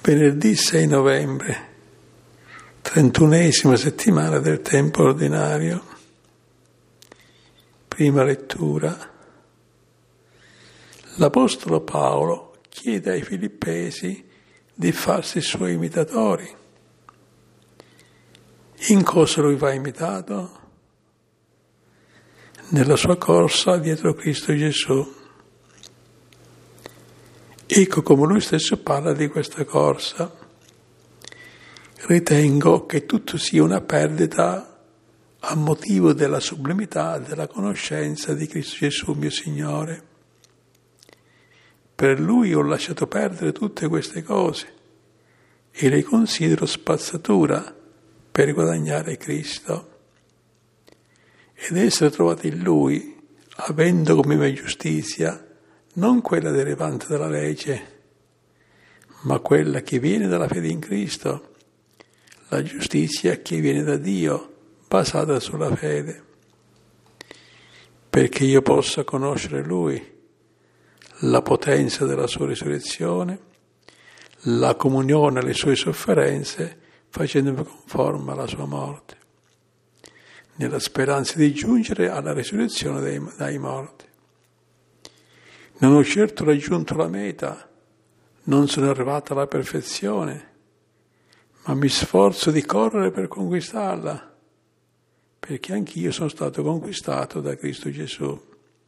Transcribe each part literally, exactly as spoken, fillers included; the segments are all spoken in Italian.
Venerdì sei novembre, trentunesima settimana del tempo ordinario. Prima lettura. L'Apostolo Paolo chiede ai Filippesi di farsi suoi imitatori. In cosa lui va imitato? Nella sua corsa dietro Cristo Gesù. Ecco come lui stesso parla di questa corsa. Ritengo che tutto sia una perdita a motivo della sublimità della conoscenza di Cristo Gesù, mio Signore. Per Lui ho lasciato perdere tutte queste cose e le considero spazzatura per guadagnare Cristo. Ed essere trovato in Lui, avendo come mia giustizia, non quella derivante dalla legge, ma quella che viene dalla fede in Cristo, la giustizia che viene da Dio, basata sulla fede. Perché io possa conoscere Lui, la potenza della sua risurrezione, la comunione alle sue sofferenze, facendomi conforme alla sua morte, nella speranza di giungere alla risurrezione dai, dai morti. Non ho certo raggiunto la meta, non sono arrivato alla perfezione, ma mi sforzo di correre per conquistarla, perché anch'io sono stato conquistato da Cristo Gesù.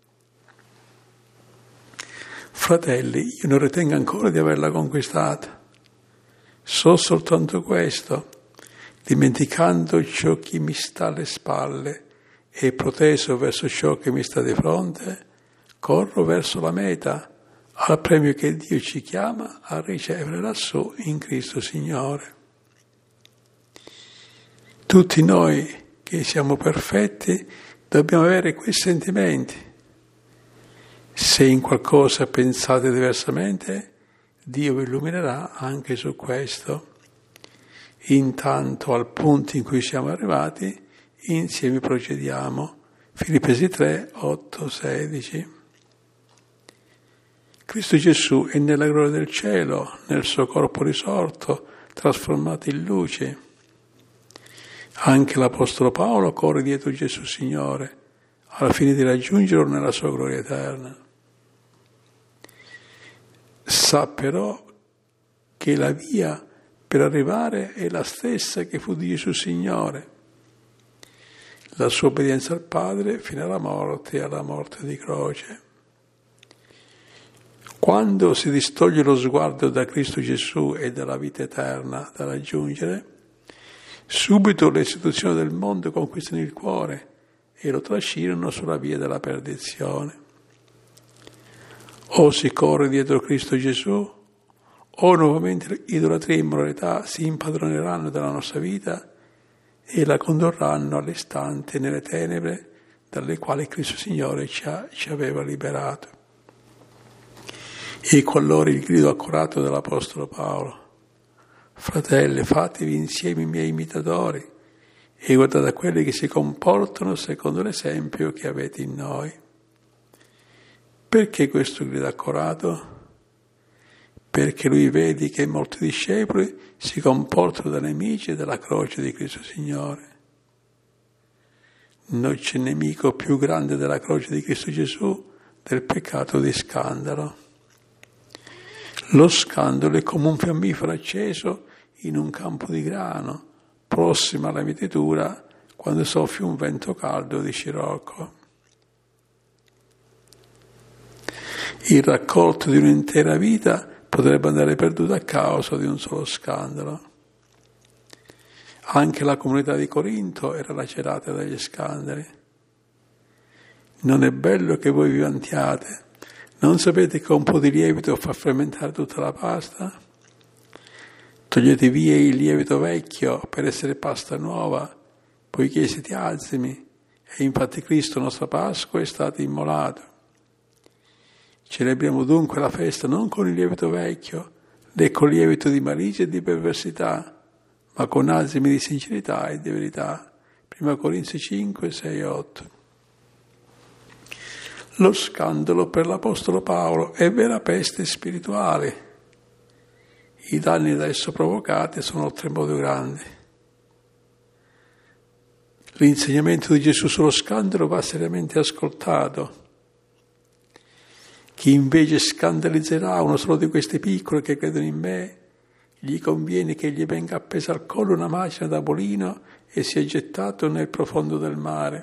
Fratelli, io non ritengo ancora di averla conquistata. So soltanto questo, dimenticando ciò che mi sta alle spalle e proteso verso ciò che mi sta di fronte, corro verso la meta, al premio che Dio ci chiama a ricevere lassù in Cristo Signore. Tutti noi che siamo perfetti dobbiamo avere quei sentimenti. Se in qualcosa pensate diversamente, Dio vi illuminerà anche su questo. Intanto, al punto in cui siamo arrivati, insieme procediamo. Filippesi tre, otto, sedici. Cristo Gesù è nella gloria del cielo, nel suo corpo risorto, trasformato in luce. Anche l'Apostolo Paolo corre dietro Gesù Signore, alla fine di raggiungerlo nella sua gloria eterna. Sa però che la via per arrivare è la stessa che fu di Gesù Signore, la sua obbedienza al Padre fino alla morte e alla morte di croce. Quando si distoglie lo sguardo da Cristo Gesù e dalla vita eterna da raggiungere, subito le istituzioni del mondo conquistano il cuore e lo trascinano sulla via della perdizione. O si corre dietro Cristo Gesù, o nuovamente idolatria e immoralità si impadroneranno della nostra vita e la condurranno all'istante nelle tenebre dalle quali Cristo Signore ci, ha, ci aveva liberato. Ecco allora il grido accorato dell'Apostolo Paolo. Fratelli, fatevi insieme i miei imitatori e guardate a quelli che si comportano secondo l'esempio che avete in noi. Perché questo grido accorato? Perché lui vede che molti discepoli si comportano da nemici della croce di Cristo Signore. Non c'è nemico più grande della croce di Cristo Gesù del peccato di scandalo. Lo scandalo è come un fiammifero acceso in un campo di grano, prossimo alla mietitura quando soffia un vento caldo di scirocco. Il raccolto di un'intera vita potrebbe andare perduto a causa di un solo scandalo. Anche la comunità di Corinto era lacerata dagli scandali. Non è bello che voi vi vantiate. Non sapete che un po' di lievito fa fermentare tutta la pasta? Togliete via il lievito vecchio per essere pasta nuova, poiché siete azimi, e infatti Cristo, nostra Pasqua, è stato immolato. Celebriamo dunque la festa non con il lievito vecchio, né con il lievito di malizia e di perversità, ma con azimi di sincerità e di verità. Prima Corinzi cinque, sei, otto. Lo scandalo per l'Apostolo Paolo è vera peste spirituale. I danni da esso provocati sono oltremodo grandi. L'insegnamento di Gesù sullo scandalo va seriamente ascoltato. Chi invece scandalizzerà uno solo di questi piccoli che credono in me, gli conviene che gli venga appesa al collo una macina da mulino e sia gettato nel profondo del mare.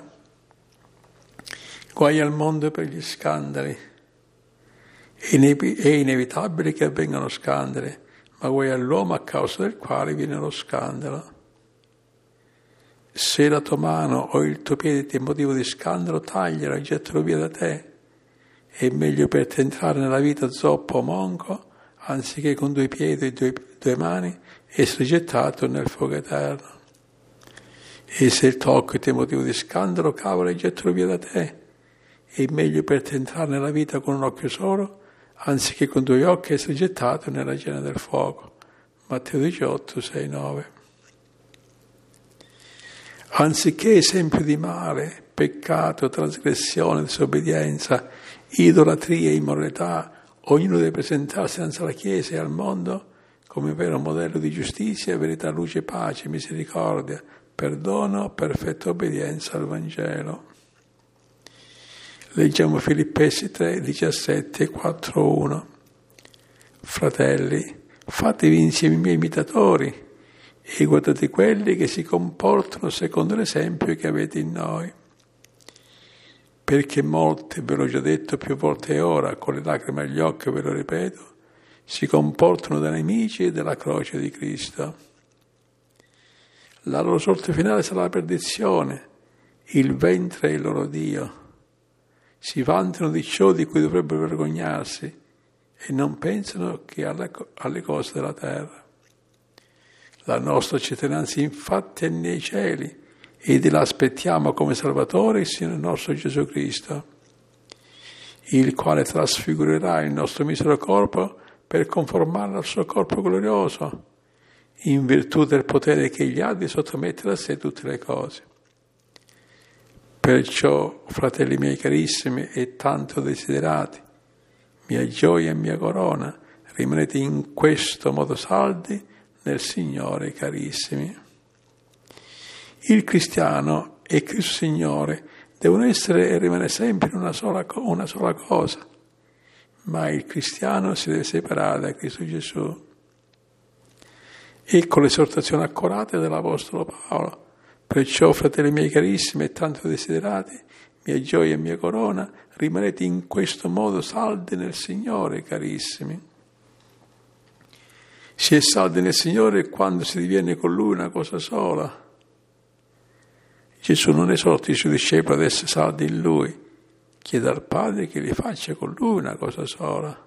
Guai al mondo per gli scandali. È inevitabile che avvengano scandali, ma guai all'uomo a causa del quale viene lo scandalo. Se la tua mano o il tuo piede ti è motivo di scandalo, taglialo e gettalo via da te. È meglio per te entrare nella vita zoppo o monco, anziché con due piedi e due, due mani essere gettato nel fuoco eterno. E se il tocco ti è motivo di scandalo, cavolo e gettalo via da te. È meglio per te entrare nella vita con un occhio solo, anziché con due occhi essere gettato nella gena del fuoco. Matteo diciotto, sei, nove. Anziché esempio di male, peccato, trasgressione, disobbedienza, idolatria e immoralità, ognuno deve presentarsi davanti alla Chiesa e al mondo come vero modello di giustizia, verità, luce, pace, misericordia, perdono, perfetta obbedienza al Vangelo. Leggiamo Filippesi tre, diciassette, quattro, uno. Fratelli, fatevi insieme i miei imitatori e guardate quelli che si comportano secondo l'esempio che avete in noi. Perché molti, ve l'ho già detto più volte e ora, con le lacrime agli occhi ve lo ripeto, si comportano da nemici della croce di Cristo. La loro sorte finale sarà la perdizione, il ventre è il loro Dio. Si vantano di ciò di cui dovrebbero vergognarsi e non pensano che alle, alle cose della terra. La nostra cittadinanza infatti è nei cieli e di là aspettiamo come Salvatore il Signore nostro Gesù Cristo, il quale trasfigurerà il nostro misero corpo per conformarlo al suo corpo glorioso, in virtù del potere che egli ha di sottomettere a sé tutte le cose. Perciò, fratelli miei carissimi e tanto desiderati, mia gioia e mia corona, rimanete in questo modo saldi nel Signore carissimi. Il cristiano e Cristo Signore devono essere e rimanere sempre una sola, una sola cosa, ma il cristiano si deve separare da Cristo Gesù. Ecco l'esortazione accorata dell'Apostolo Paolo. Perciò, fratelli miei carissimi e tanto desiderati, mia gioia e mia corona, rimanete in questo modo saldi nel Signore carissimi. Si è saldi nel Signore quando si diviene con Lui una cosa sola. Gesù non esorta i suoi discepoli ad essere saldi in Lui, chiede al Padre che li faccia con Lui una cosa sola.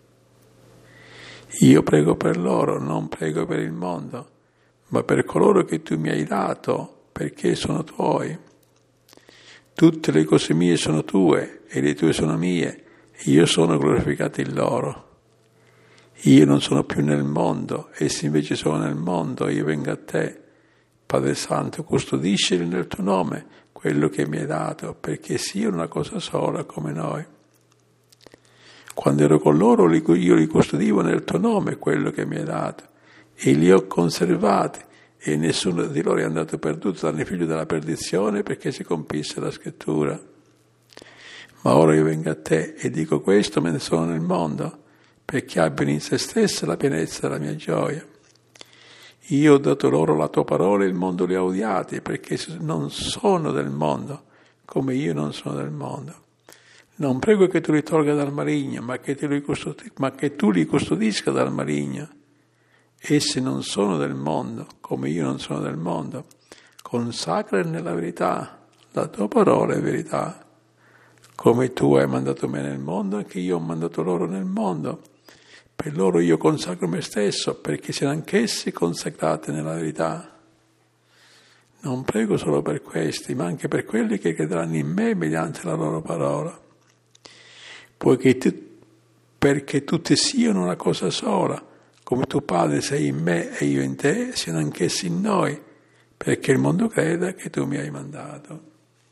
Io prego per loro, non prego per il mondo, ma per coloro che Tu mi hai dato, perché sono Tuoi. Tutte le cose mie sono Tue e le Tue sono mie, e io sono glorificato in loro. Io non sono più nel mondo, essi invece sono nel mondo, io vengo a Te. Padre Santo, custodiscili nel Tuo nome quello che mi hai dato, perché siano una cosa sola come noi. Quando ero con loro, io li custodivo nel Tuo nome quello che mi hai dato, e li ho conservati, e nessuno di loro è andato perduto dal figlio della perdizione, perché si compisse la scrittura. Ma ora io vengo a Te e dico questo mentre sono nel mondo, perché abbiano in se stessa la pienezza della mia gioia. Io ho dato loro la Tua parola e il mondo li ha odiati, perché non sono del mondo, come io non sono del mondo. Non prego che Tu li tolga dal maligno, ma che Tu li, custodi- ma che tu li custodisca dal maligno. Essi non sono del mondo, come io non sono del mondo. Consacrali nella verità, la Tua parola è verità. Come Tu hai mandato me nel mondo, anche io ho mandato loro nel mondo. Per loro io consacro me stesso, perché siano anch'essi consacrati nella verità. Non prego solo per questi, ma anche per quelli che crederanno in me mediante la loro parola. Poiché tu, perché tutti siano una cosa sola, come Tu Padre sei in me e io in Te, siano anch'essi in noi, perché il mondo creda che Tu mi hai mandato.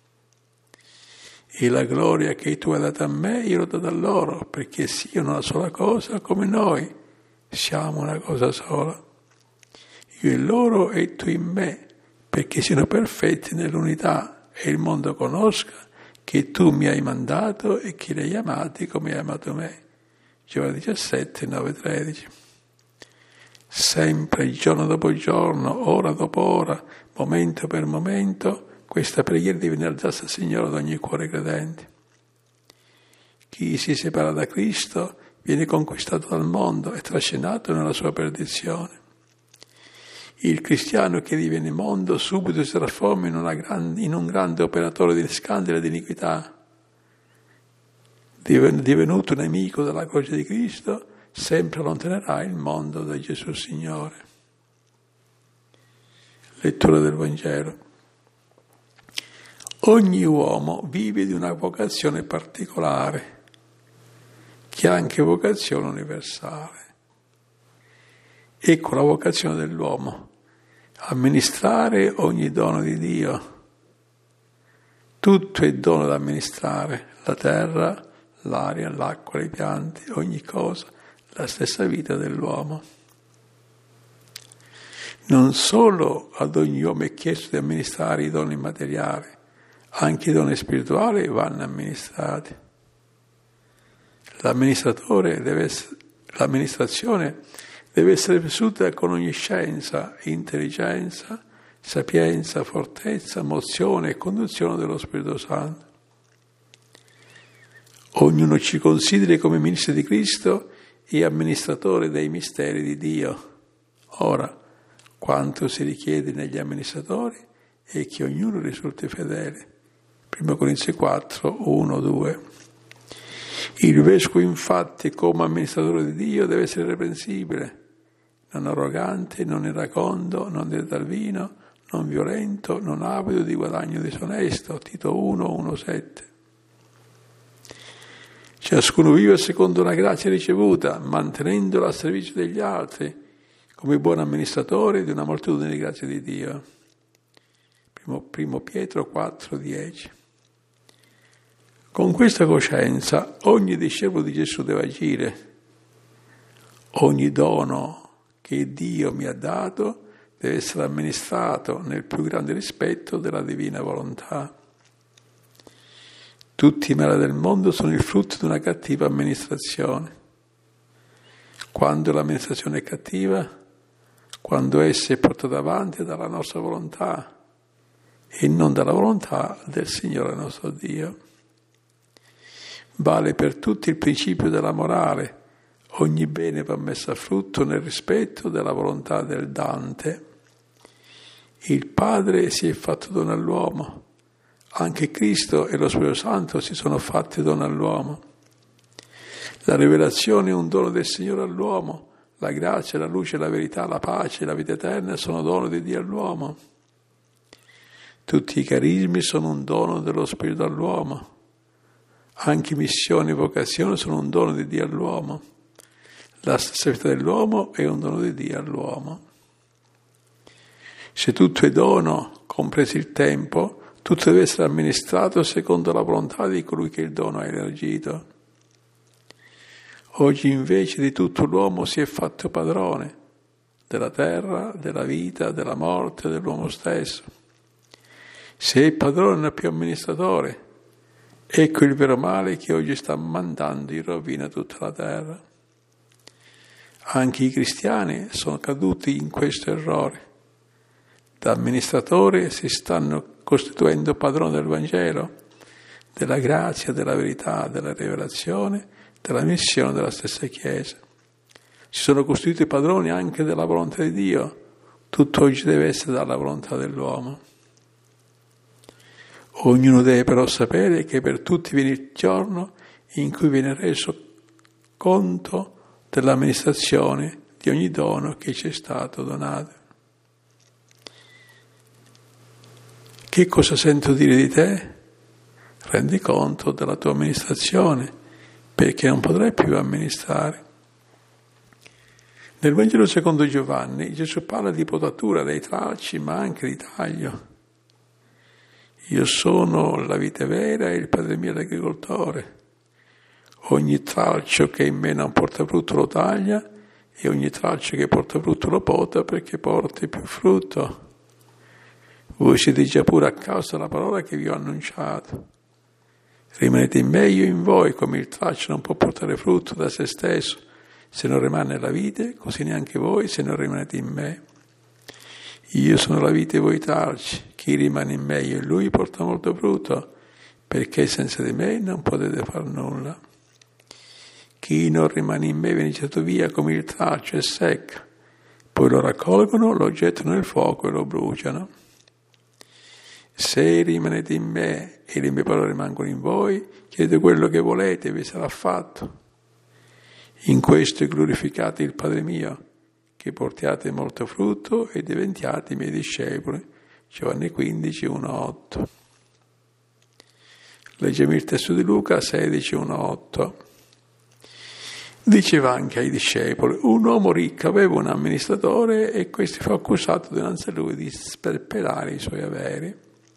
E la gloria che Tu hai data a me, io l'ho data a loro, perché siano una sola cosa come noi, siamo una cosa sola. Io in loro e tu in me, perché siano perfetti nell'unità e il mondo conosca che tu mi hai mandato e che li hai amati come hai amato me. Giovanni diciassette, nove, tredici. Sempre, giorno dopo giorno, ora dopo ora, momento per momento, questa preghiera deve innalzarsi al Signore ad ogni cuore credente. Chi si separa da Cristo viene conquistato dal mondo e trascinato nella sua perdizione. Il cristiano che vive nel mondo subito si trasforma in, una grande, in un grande operatore di scandalo e di iniquità. Divenuto nemico della croce di Cristo, sempre allontanerà il mondo da Gesù Signore. Lettura del Vangelo. Ogni uomo vive di una vocazione particolare, che ha anche vocazione universale. Ecco la vocazione dell'uomo, amministrare ogni dono di Dio. Tutto è dono da amministrare, la terra, l'aria, l'acqua, le piante, ogni cosa, la stessa vita dell'uomo. Non solo ad ogni uomo è chiesto di amministrare i doni materiali, anche i doni spirituali vanno amministrati. L'amministratore deve essere, l'amministrazione deve essere vissuta con ogni scienza, intelligenza, sapienza, fortezza, mozione e conduzione dello Spirito Santo. Ognuno ci consideri come ministro di Cristo e amministratore dei misteri di Dio. Ora, quanto si richiede negli amministratori è che ognuno risulti fedele. Primo Corinzi quattro, uno, due. Il vescovo, infatti, come amministratore di Dio, deve essere irreprensibile, non arrogante, non iracondo, non dedito al vino, non violento, non avido di guadagno disonesto. Tito uno, uno, sette. Ciascuno vive secondo una grazia ricevuta, mantenendola al servizio degli altri, come buon amministratore di una moltitudine di grazie di Dio. Primo, primo Pietro quattro, dieci. Con questa coscienza ogni discepolo di Gesù deve agire. Ogni dono che Dio mi ha dato deve essere amministrato nel più grande rispetto della divina volontà. Tutti i mali del mondo sono il frutto di una cattiva amministrazione. Quando l'amministrazione è cattiva, quando essa è portata avanti dalla nostra volontà e non dalla volontà del Signore nostro Dio. Vale per tutti il principio della morale. Ogni bene va messo a frutto nel rispetto della volontà del dante. Il Padre si è fatto dono all'uomo. Anche Cristo e lo Spirito Santo si sono fatti dono all'uomo. La rivelazione è un dono del Signore all'uomo. La grazia, la luce, la verità, la pace e la vita eterna sono dono di Dio all'uomo. Tutti i carismi sono un dono dello Spirito all'uomo. Anche missione e vocazione sono un dono di Dio all'uomo. La stessa vita dell'uomo è un dono di Dio all'uomo. Se tutto è dono, compreso il tempo, tutto deve essere amministrato secondo la volontà di colui che il dono ha elargito. Oggi invece di tutto l'uomo si è fatto padrone della terra, della vita, della morte, dell'uomo stesso. Se è padrone non è più amministratore. Ecco il vero male che oggi sta mandando in rovina tutta la terra. Anche i cristiani sono caduti in questo errore. Da amministratori si stanno costituendo padroni del Vangelo, della grazia, della verità, della rivelazione, della missione della stessa Chiesa. Si sono costituiti padroni anche della volontà di Dio. Tutto oggi deve essere dalla volontà dell'uomo. Ognuno deve però sapere che per tutti viene il giorno in cui viene reso conto dell'amministrazione di ogni dono che ci è stato donato. Che cosa sento dire di te? Rendi conto della tua amministrazione, perché non potrai più amministrare. Nel Vangelo secondo Giovanni Gesù parla di potatura dei tralci, ma anche di taglio. Io sono la vite vera e il Padre mio è l'agricoltore. Ogni tralcio che in me non porta frutto lo taglia e ogni tralcio che porta frutto lo pota perché porti più frutto. Voi siete già pure a causa della parola che vi ho annunciato. Rimanete in me, io in voi, come il tralcio non può portare frutto da se stesso se non rimane nella vite, così neanche voi se non rimanete in me. Io sono la vite e voi i tralci. Chi rimane in me, io in lui, porta molto frutto, perché senza di me non potete far nulla. Chi non rimane in me viene gettato via come il tralcio e secca. Poi lo raccolgono, lo gettano nel fuoco e lo bruciano. Se rimanete in me e le mie parole rimangono in voi, chiedete quello che volete e vi sarà fatto. In questo è glorificato il Padre mio, che portiate molto frutto e diventiate i miei discepoli. Giovanni quindici, uno otto. Leggiamo il testo di Luca sedici, uno otto. Diceva anche ai discepoli: un uomo ricco aveva un amministratore e questi fu accusato dinanzi a lui di sperperare i suoi averi.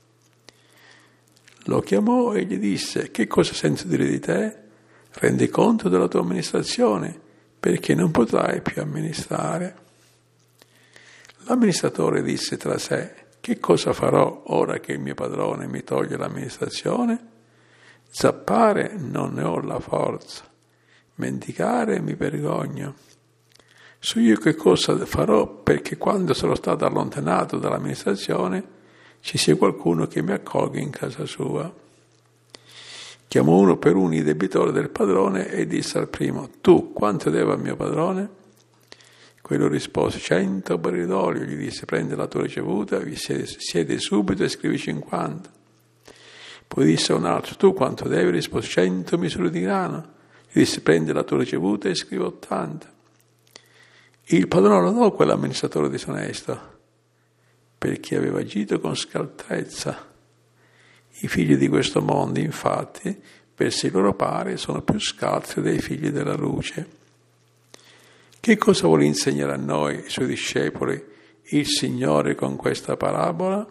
Lo chiamò e gli disse: che cosa sento dire di te? Rendi conto della tua amministrazione, perché non potrai più amministrare. L'amministratore disse tra sé: che cosa farò ora che il mio padrone mi toglie l'amministrazione? Zappare non ne ho la forza. Mendicare mi vergogno. So io che cosa farò perché quando sarò stato allontanato dall'amministrazione ci sia qualcuno che mi accolga in casa sua. Chiamò uno per uno i debitori del padrone e disse al primo: tu quanto devo al mio padrone? Quello rispose: cento barili d'olio. Gli disse: prendi la tua ricevuta, vi siede, siede subito e scrivi cinquanta. Poi disse a un altro: tu quanto devi? Rispose: cento misure di grano. Gli disse: prendi la tua ricevuta e scrivi ottanta. Il padrone lodò quell'amministratore disonesto, perché aveva agito con scaltrezza. I figli di questo mondo, infatti, verso il loro pari, sono più scaltri dei figli della luce. Che cosa vuole insegnare a noi, i suoi discepoli, il Signore con questa parabola?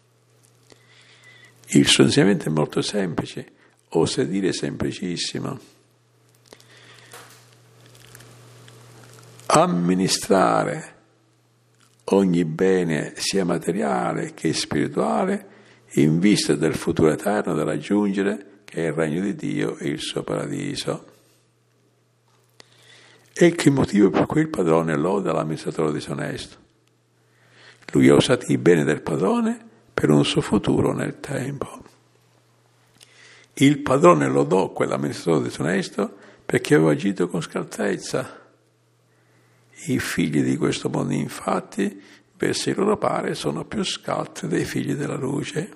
Il suo insegnamento è molto semplice, osa dire semplicissimo. Amministrare ogni bene, sia materiale che spirituale, in vista del futuro eterno da raggiungere, che è il regno di Dio e il suo paradiso. Ecco il motivo per cui il padrone loda l'amministratore disonesto. Lui ha usato i beni del padrone per un suo futuro nel tempo. Il padrone lodò quell'amministratore disonesto perché aveva agito con scaltrezza. I figli di questo mondo, infatti, verso il loro pari, sono più scaltri dei figli della luce.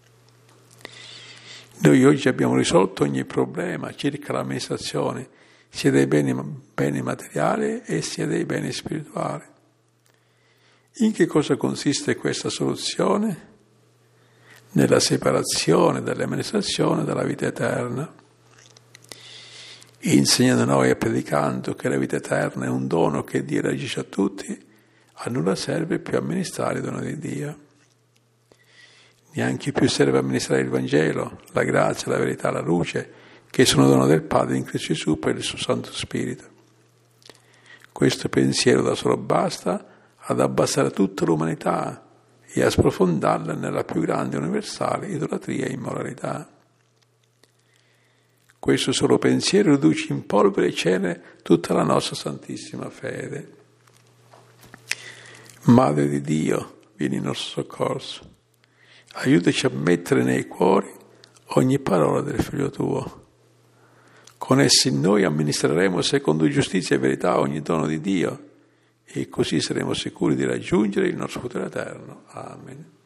Noi oggi abbiamo risolto ogni problema circa l'amministrazione, sia dei beni, beni materiali e sia dei beni spirituali. In che cosa consiste questa soluzione? Nella separazione dell'amministrazione dalla vita eterna. Insegnando noi e predicando che la vita eterna è un dono che Dio reagisce a tutti, a nulla serve più amministrare il dono di Dio. Neanche più serve amministrare il Vangelo, la grazia, la verità, la luce, che sono dono del Padre in Cristo Gesù per il suo Santo Spirito. Questo pensiero da solo basta ad abbassare tutta l'umanità e a sprofondarla nella più grande universale idolatria e immoralità. Questo solo pensiero riduce in polvere e cenere tutta la nostra santissima fede. Madre di Dio, vieni in nostro soccorso. Aiutaci a mettere nei cuori ogni parola del Figlio tuo. Con essi noi amministreremo secondo giustizia e verità ogni dono di Dio e così saremo sicuri di raggiungere il nostro futuro eterno. Amen.